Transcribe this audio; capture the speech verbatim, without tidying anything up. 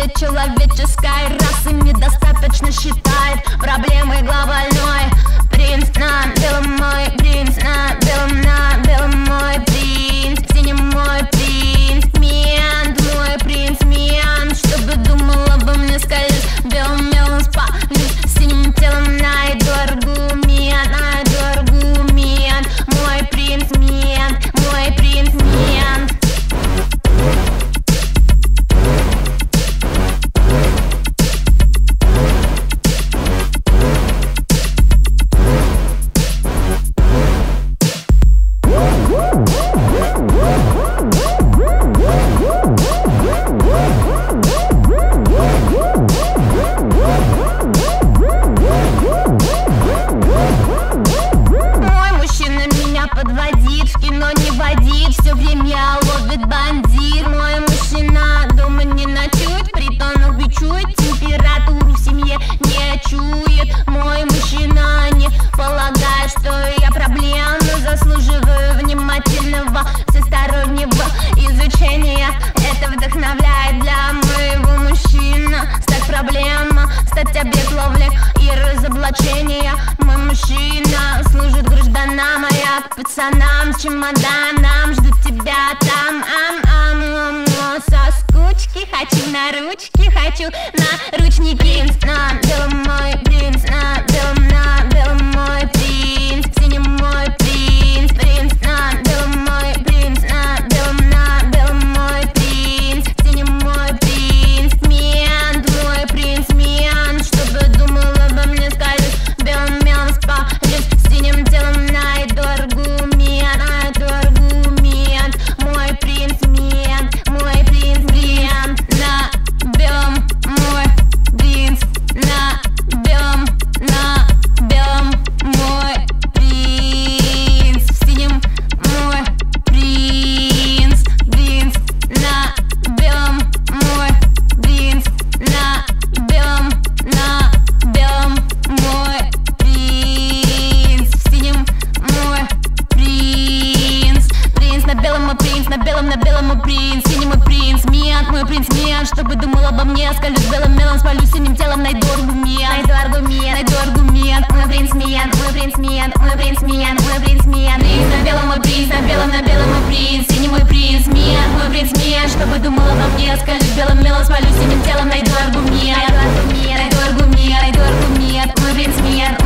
человеческой расы недостаточно считает проблемой глобальной. Принц на белом, мой принц на белом, на белом, мой принц, синим мой принц, мент, мой принц, мент. Чтобы думал обо мне скользь, белым мелом спалюсь, синим телом найду аргумент, найду аргумент. Мой принц, мент, мой принц, мент. Подводит, в кино не водит, все время ловит бандит. Мой мужчина дома не ночует, притонов бичует, температуру в семье не чует. Мой мужчина не полагает, что я проблема, заслуживаю внимательного всестороннего изучения. Это вдохновляет для моего мужчины стать проблема, стать объект ловли и разоблачения. Мой мужчина служит гражданам, а я к пацанам с чемоданом жду тебя там. Ам ам ам, со скучки хочу на ручки, хочу на ручники. На белом мой принц, на белом, на белом мой принц, синим мой принц, принц на белом мой принц, на белом, на белом мой принц, синим мой принц, мент, мой принц, мент. Чтобы думал обо мне скажешь, белым мелом спалюсь, синим телом найду аргумент, найду аргумент. Мой принц, мент, мой принц, мент. На белом мой принц, на белом, на белом мой принц, синим мой принц, принц на белом мой принц, на белом, на белом мой принц, синим мой принц, принц на белом мой принц, на белом, на белом мой принц, синий мой принц, мент, мой принц, мент. Чтобы думал обо мне, скользь белым мелом, спалюсь, синим телом найду аргумент, найду аргумент, найду аргумент. Мой принц, мент, мой принц, мент, мой принц, мент, мой принц, мент. Принц на белом мой принц, на белом, на белом мой принц, синий мой принц, мент, мой принц, мент. Чтобы думал обо мне, скользь белым мелом, спалюсь, синим телом найду аргумент, найду аргумент, найду аргумент, найду аргумент. Мой принц, мент.